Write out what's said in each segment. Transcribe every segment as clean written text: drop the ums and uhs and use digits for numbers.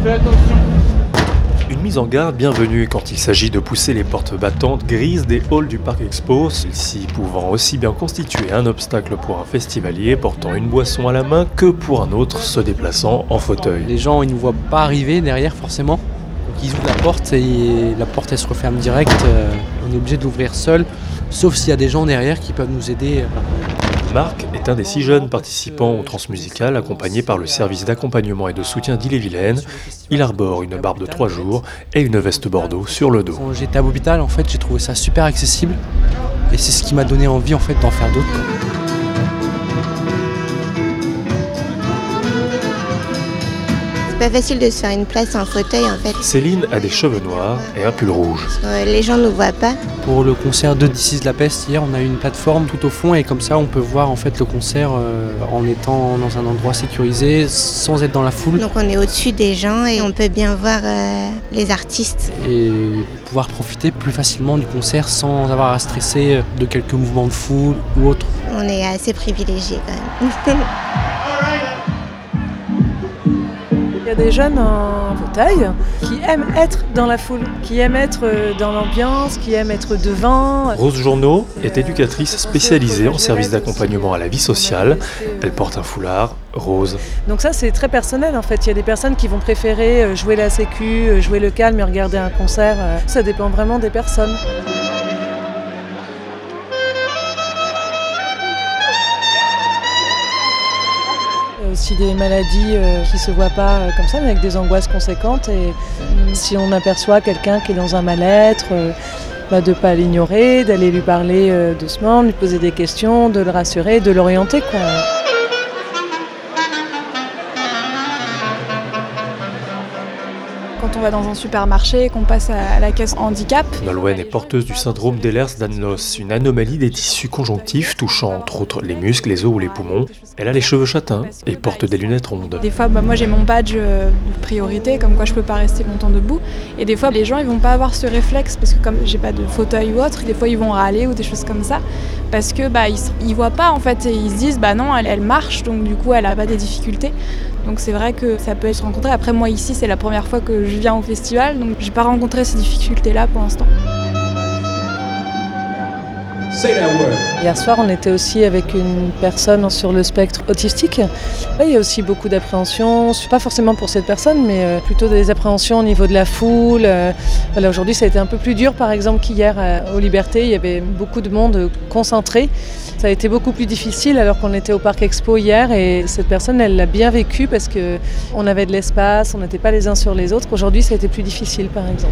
Fais attention. Une mise en garde bienvenue quand il s'agit de pousser les portes battantes grises des halls du Parc Expo, celles-ci pouvant aussi bien constituer un obstacle pour un festivalier portant une boisson à la main que pour un autre se déplaçant en fauteuil. Les gens ils ne voient pas arriver derrière forcément, donc ils ouvrent la porte et la porte elle se referme direct, on est obligé de l'ouvrir seul, sauf s'il y a des gens derrière qui peuvent nous aider. Marc est un des 6 jeunes participants au Transmusical accompagné par le service d'accompagnement et de soutien d'Ille-et-Vilaine. Il arbore une barbe de 3 jours et une veste bordeaux sur le dos. Quand j'étais à l'hôpital, en fait, j'ai trouvé ça super accessible et c'est ce qui m'a donné envie en fait, d'en faire d'autres. C'est pas facile de se faire une place en fauteuil en fait. Céline a des cheveux noirs et un pull rouge. Les gens ne nous voient pas. Pour le concert de This is la peste, hier, on a eu une plateforme tout au fond et comme ça, on peut voir en fait le concert en étant dans un endroit sécurisé, sans être dans la foule. Donc on est au-dessus des gens et on peut bien voir les artistes. Et pouvoir profiter plus facilement du concert sans avoir à stresser de quelques mouvements de foule ou autres. On est assez privilégiés quand même. Il y a des jeunes en fauteuil qui aiment être dans la foule, qui aiment être dans l'ambiance, qui aiment être devant. Rose Journeau est éducatrice spécialisée en service d'accompagnement à la vie sociale. Elle porte un foulard rose. Donc ça c'est très personnel en fait. Il y a des personnes qui vont préférer jouer la sécu, jouer le calme et regarder un concert. Ça dépend vraiment des personnes. Aussi des maladies qui ne se voient pas comme ça, mais avec des angoisses conséquentes. Et si on aperçoit quelqu'un qui est dans un mal-être, de ne pas l'ignorer, d'aller lui parler doucement, de lui poser des questions, de le rassurer, de l'orienter, quoi. Quand on va dans un supermarché et qu'on passe à la caisse handicap. Nolwenn est porteuse du syndrome d'Ehlers-Danlos, une anomalie des tissus conjonctifs touchant entre autres les muscles, les os ou les poumons. Elle a les cheveux châtains et porte des lunettes rondes. Des fois, moi j'ai mon badge de priorité, comme quoi je peux pas rester longtemps debout. Et des fois, les gens ils vont pas avoir ce réflexe parce que comme j'ai pas de fauteuil ou autre, des fois ils vont râler ou des choses comme ça. Parce que ils voient pas en fait et ils se disent non elle marche donc du coup elle a pas des difficultés. Donc c'est vrai que ça peut se rencontrer. Après moi ici c'est la première fois que je viens au festival donc j'ai pas rencontré ces difficultés là pour l'instant. Hier soir, on était aussi avec une personne sur le spectre autistique. Il y a aussi beaucoup d'appréhension, pas forcément pour cette personne, mais plutôt des appréhensions au niveau de la foule. Voilà, aujourd'hui, ça a été un peu plus dur, par exemple, qu'hier aux Libertés. Il y avait beaucoup de monde concentré. Ça a été beaucoup plus difficile alors qu'on était au Parc Expo hier et cette personne, elle l'a bien vécu parce qu'on avait de l'espace, on n'était pas les uns sur les autres. Aujourd'hui, ça a été plus difficile, par exemple.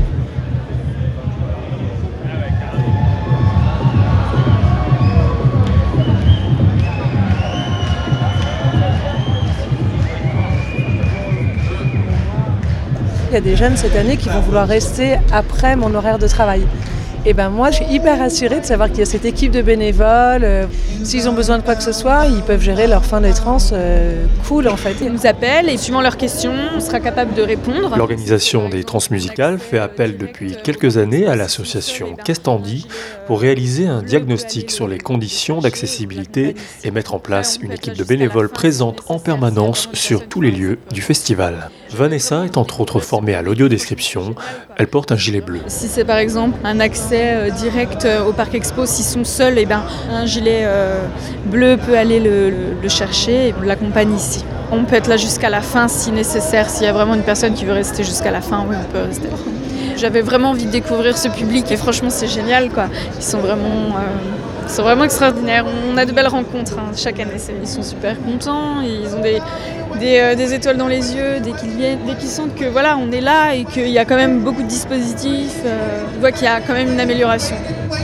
Il y a des jeunes cette année qui vont vouloir rester après mon horaire de travail. Et moi, je suis hyper rassurée de savoir qu'il y a cette équipe de bénévoles. S'ils ont besoin de quoi que ce soit, ils peuvent gérer leur fin des trans cool en fait. Ils nous appellent et suivant leurs questions, on sera capable de répondre. L'organisation des Transmusicales fait appel depuis quelques années à l'association Kestandi pour réaliser un diagnostic sur les conditions d'accessibilité et mettre en place une équipe de bénévoles présente en permanence sur tous les lieux du festival. Vanessa est entre autres formée à l'audiodescription. Elle porte un gilet bleu. Si c'est par exemple un accès direct au Parc Expo, s'ils sont seuls, un gilet bleu peut aller le chercher et l'accompagne ici. On peut être là jusqu'à la fin si nécessaire. S'il y a vraiment une personne qui veut rester jusqu'à la fin, oui, on peut rester là. J'avais vraiment envie de découvrir ce public et franchement c'est génial, quoi. Ils sont vraiment extraordinaires. On a de belles rencontres chaque année. Ils sont super contents. Ils ont des étoiles dans les yeux dès qu'ils viennent, dès qu'ils sentent que voilà, on est là et qu'il y a quand même beaucoup de dispositifs. On voit qu'il y a quand même une amélioration.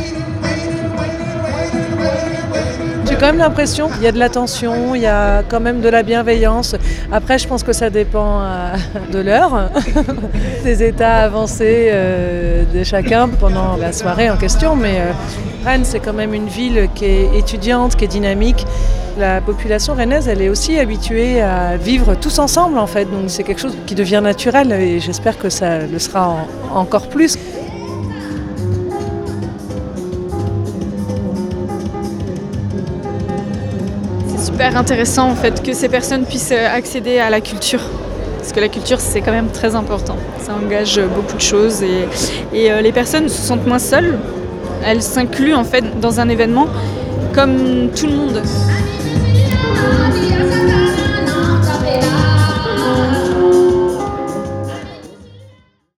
J'ai quand même l'impression qu'il y a de l'attention, il y a quand même de la bienveillance. Après, je pense que ça dépend de l'heure, des états avancés de chacun pendant la soirée en question. Mais Rennes, c'est quand même une ville qui est étudiante, qui est dynamique. La population rennaise, elle est aussi habituée à vivre tous ensemble en fait. Donc c'est quelque chose qui devient naturel et j'espère que ça le sera encore plus. C'est super intéressant en fait que ces personnes puissent accéder à la culture. Parce que la culture, c'est quand même très important. Ça engage beaucoup de choses et les personnes se sentent moins seules. Elles s'incluent en fait dans un événement comme tout le monde.